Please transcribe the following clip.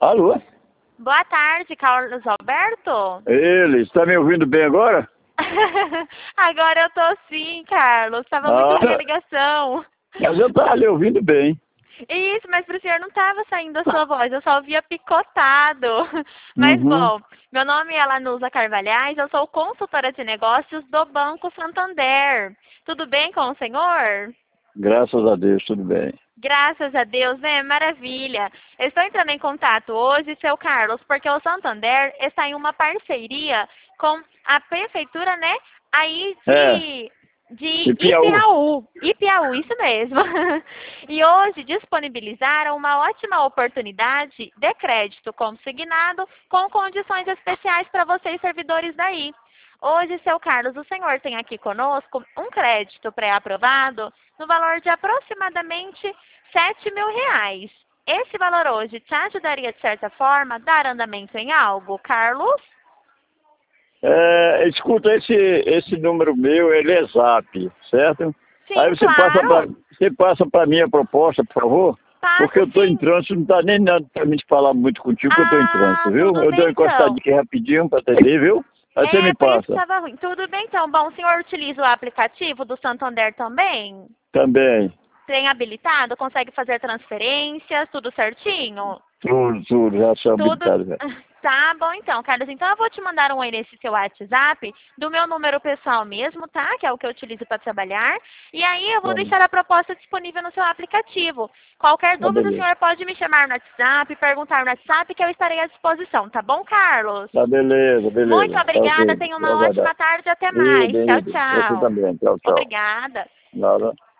Alô? Boa tarde, Carlos Alberto. Ele, está me ouvindo bem agora? Agora eu tô sim, Carlos. Estava muito ruim a ligação. Mas eu estava lhe ouvindo bem. Isso, mas pro senhor não estava saindo a sua voz, eu só ouvia picotado. Mas bom, meu nome é Lanusa Carvalhais, eu sou consultora de negócios do Banco Santander. Tudo bem com o senhor? Graças a Deus, tudo bem. Graças a Deus, né? Maravilha. Eu estou entrando em contato hoje, seu Carlos, porque o Santander está em uma parceria com a prefeitura, né? Aí de Ipiaú. Ipiaú, isso mesmo. E hoje disponibilizaram uma ótima oportunidade de crédito consignado com condições especiais para vocês, servidores daí. Hoje, seu Carlos, o senhor tem aqui conosco um crédito pré-aprovado no valor de aproximadamente R$ 7.000. Esse valor hoje te ajudaria, de certa forma, a dar andamento em algo, Carlos? Escuta, esse número meu, ele é Zap, certo? Sim, Aí claro. você passa para mim a proposta, por favor? Passo, Porque eu estou em sim. trânsito, não está nem dando para mim falar muito contigo, que eu estou em trânsito, viu? Tudo Eu dou bem, uma encostadinha então. aqui rapidinho para atender, viu? Aí você me Por isso que passa. estava ruim. Tudo bem, então. Bom, o senhor utiliza o aplicativo do Santander também? Também. Tem habilitado? Consegue fazer transferências? Tudo certinho? Tudo, já sou Tudo. habilitado. Já. Tá bom, então, Carlos. Então, eu vou te mandar um aí nesse seu WhatsApp, do meu número pessoal mesmo, tá? Que é o que eu utilizo para trabalhar. E aí, eu vou deixar a proposta disponível no seu aplicativo. Qualquer dúvida, o Beleza. senhor pode me chamar no WhatsApp, perguntar no WhatsApp, que eu estarei à disposição. Tá bom, Carlos? Tá, beleza. Muito obrigada. Ok, Tenha vou uma aguardar. ótima tarde. Até mais. Tchau, Você tchau. também. Tchau, tchau. Obrigada. Nada.